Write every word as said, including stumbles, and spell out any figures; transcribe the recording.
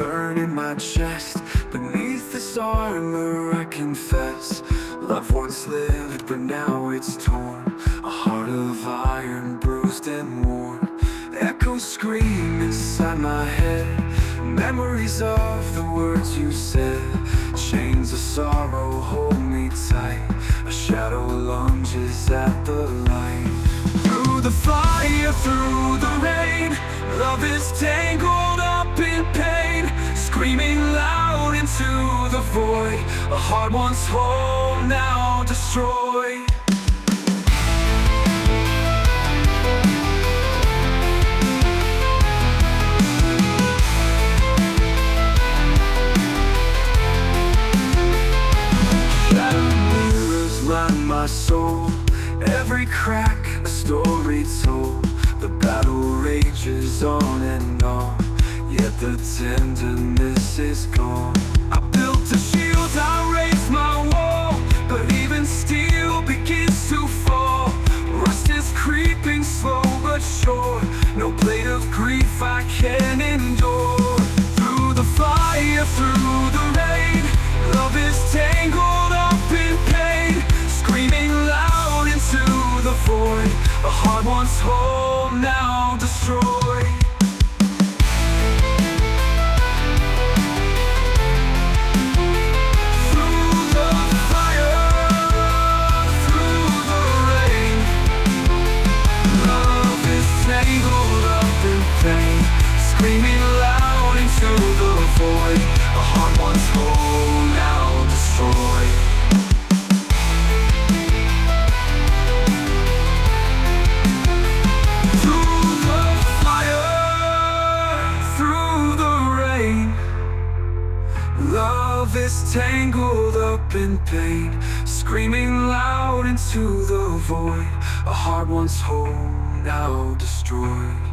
burn in my chest. Beneath this armor I confess, love once lived but now it's torn. A heart of iron, bruised and worn. Echoes scream inside my head, memories of the words you said. Chains of sorrow hold me tight, a shadow lunges at the light. Through the fire, through the rain, love is tangled up in pain, screaming loud into the void. A heart once whole, now destroyed. My soul, every crack a story told. The battle rages on and on, yet the tenderness is gone. I built a shield, I raised my wall, but even steel begins to fall. Rust is creeping slow but sure, no blade of grief I can endure. Through the fire, through the rain, love is tangled up in pain, screaming loud into the void. A heart once whole, now destroyed. Through the fire, through the rain, love is tangled up in pain, screaming loud into the void. A heart once whole, now destroyed. Love is tangled up in pain, screaming loud into the void. A heart once whole, now destroyed.